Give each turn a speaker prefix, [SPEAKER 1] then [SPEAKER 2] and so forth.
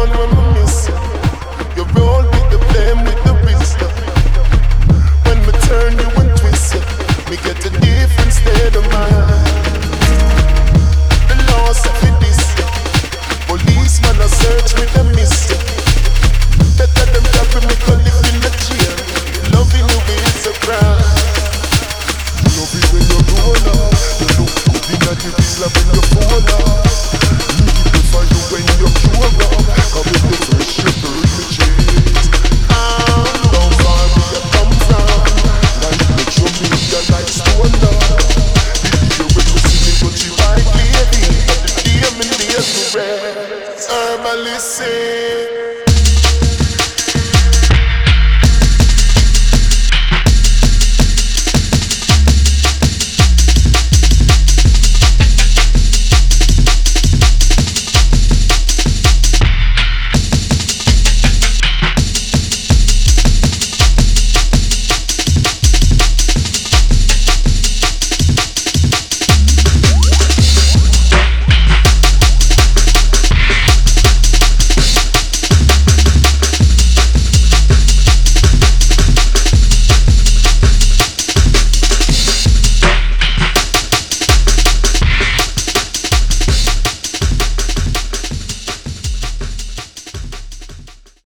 [SPEAKER 1] one when we miss you. You roll with the blame, with the wisdom. When me turn you and twist you, me get a different state of mind. The loss of it this year. Policeman a search me, them miss you. Better them carry me, go live in the jail. Loving you is a crime. Love it when you roll up. You look good in the villa when you fall up. Need it for you when you cure up. Come with the fresh, you burn me chase. Down far where you come from. Like make you meet your life stone up. The day when you see me touchy white lady, but the day me nails to rest. Herbalist say